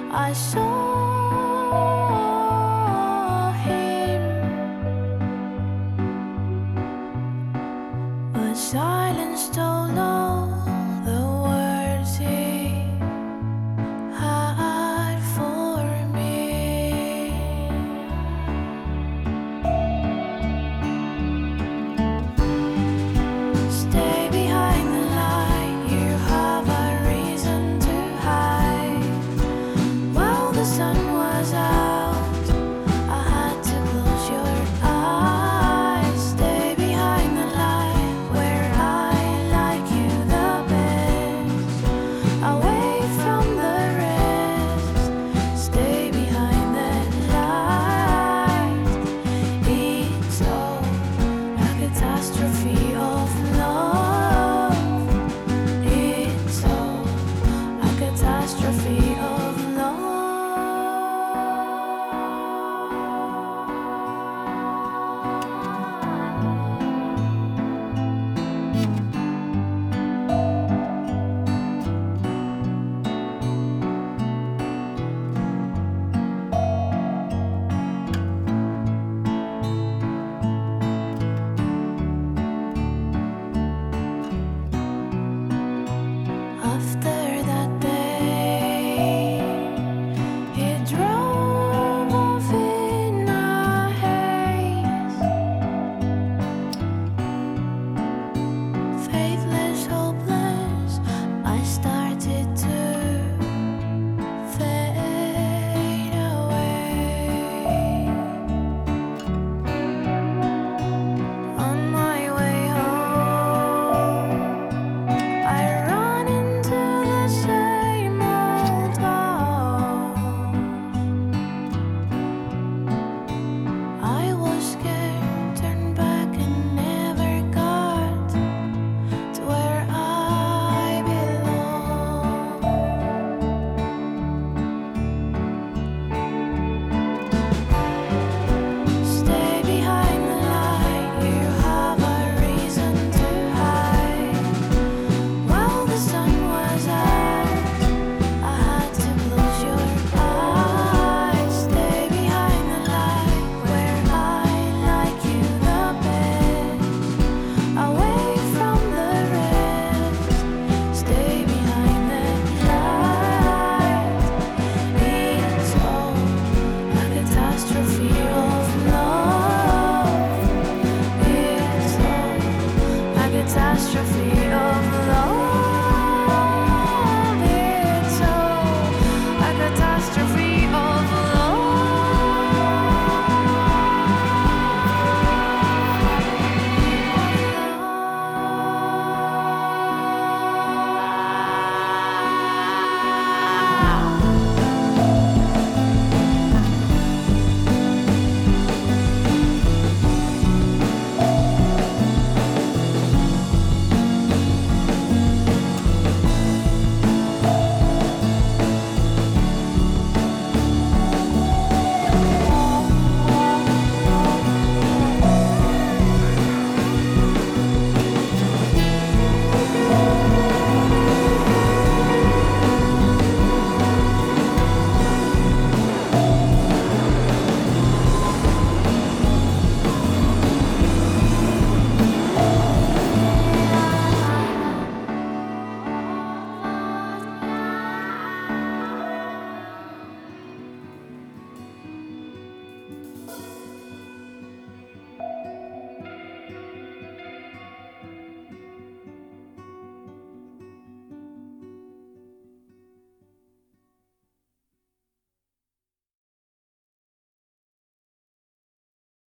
I saw him, but silence told all the words he had for me. Stay behind the light, you have a reason to hide. While the sun was out, I had to close your eyes. Stay behind the light, where I like you the best. Away from the rest, stay behind that light. It's all a catastrophe of love. It's all a catastrophe of